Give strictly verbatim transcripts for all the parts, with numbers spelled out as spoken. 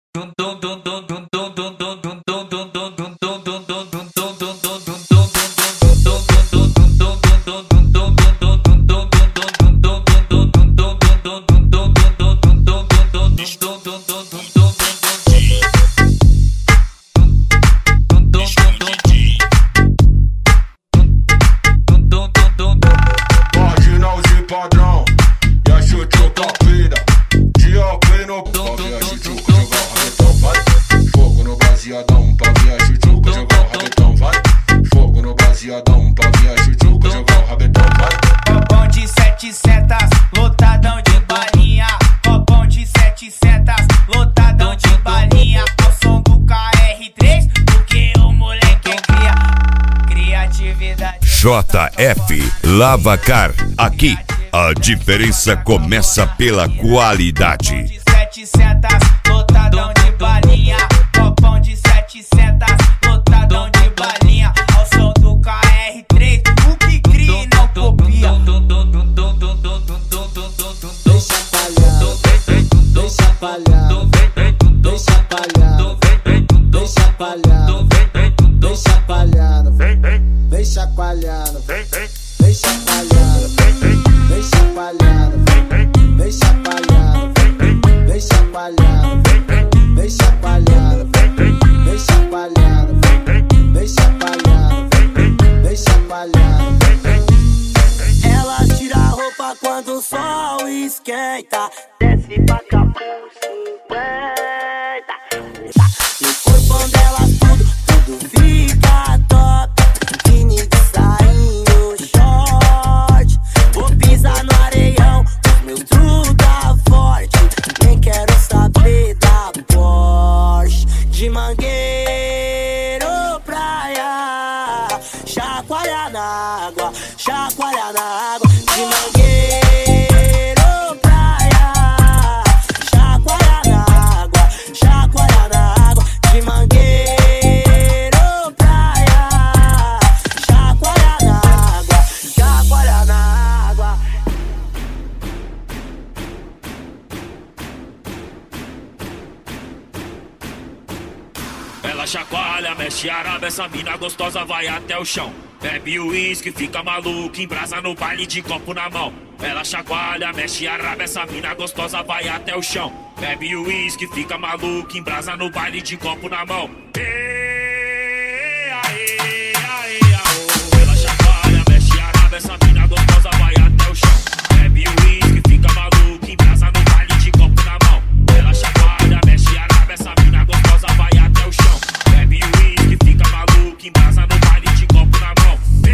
J F Lavacar, aqui a diferença começa pela qualidade. setecentos, lotadão de balinha, copão de setecentos, lotadão de balinha, ao som do K R três, o que cria e não copia. Deixa palhado, deixa palhado, deixa palhado, deixa palhado, deixa palhado, deixa palhado, deixa palhado, deixa palhado, deixa palhado, deixa palhado, deixa palhado, deixa palhado, deixa palhado, deixa palhado. Elas tiram a roupa quando o sol esquenta, desce pra capuz cinquenta. No corpo delas tudo, tudo fica top. Biquíni de sainho, short. Vou pisar no areião, os meus truta forte. Nem quero saber da Porsche. De Mangueiro, praia, chacoalha na água, chacoalha na água. De Mangueiro, praia, chacoalha na água, chacoalha na água. De Mangueiro, praia, chacoalha na água, chacoalha na água. Ela chacoalha, mexe araba, essa mina gostosa vai até o chão. Bebe o uísque, fica maluco, embrasa no baile de copo na mão. Ela chacoalha, mexe araba, essa mina gostosa vai até o chão. Bebe o uísque, fica maluco, embrasa no baile de copo na mão. Ê, aê, aê, aô. Ela chacoalha, mexe araba, essa mina gostosa vai até o chão. Bebe o uísque, fica maluco, embrasa no baile de copo na mão. Ela chacoalha, mexe araba, essa mina gostosa vai até o chão. Bebe o uísque, fica maluco, embrasa no baile de copo na mão.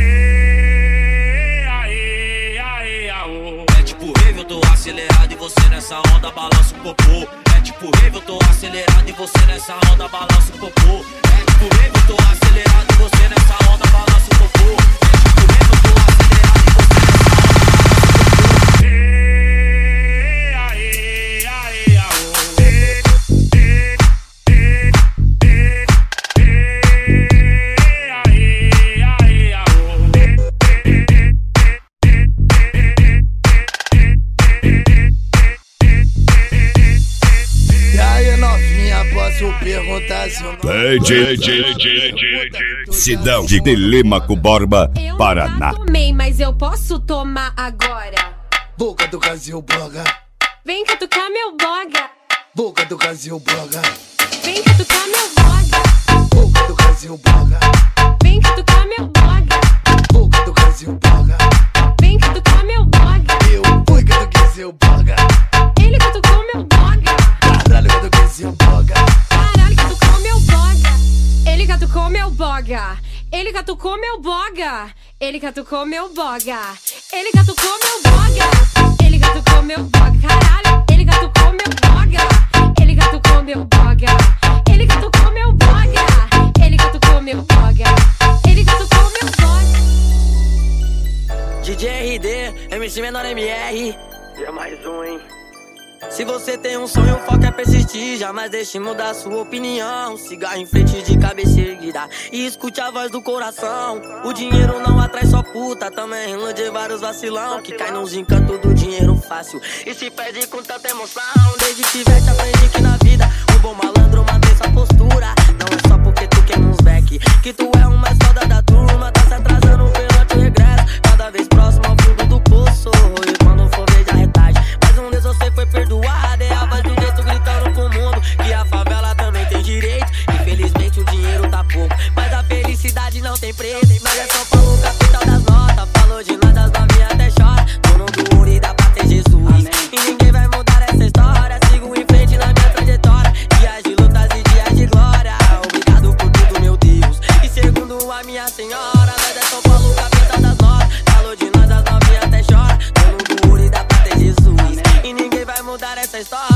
Ê, aê, aê, aô. É tipo rave, eu tô acelerado e você nessa onda balança o popô. É tipo rave, eu tô acelerado e você nessa onda balança o popô. É tipo rave, eu tô acelerado e você nessa onda balança o popô. É tipo rave, eu tô acelerado e você nessa onda balança o popô. Ê, aê, aê, aô. Ê, ê, ê, ê, ê, aê, aê, aô. E aí, novinha, posso perguntar se eu não... D J Sidão de Telêmaco Borba, Paraná. Eu tomei, mas eu posso tomar agora. Boca do Brasil Boga, Vem catucar meu boga. boca do Brasil Boga, Vem catucar meu boga. boca do Brasil Boga, Vem catucar meu boga. boca do Brasil Boga. Vem catucar meu boga. Eu fui catuquei seu Boga, Ele catucou meu boga. caralho, catuquei seu Boga. Caralho, catucou meu boga. Ele catucou meu boga. Ele catucou meu boga. Ele catucou meu boga. Ele catucou meu boga. Ele catucou meu boga. Caralho, ele catucou meu boga. Ele catucou meu boga. Ele catucou meu boga. Ele catucou meu boga. Ele catucou meu boga. D J R D, M C Menor M R. E é mais um, hein? Se você tem um sonho, o foco é persistir. Jamais deixe mudar sua opinião. Cigarro em frente de cabeça erguida e escute a voz do coração. O dinheiro não atrai só puta, também ilude vários vacilão que cai nos encantos do dinheiro fácil e se perde com tanta emoção. Desde que veste aprende que na vida o bom malandro está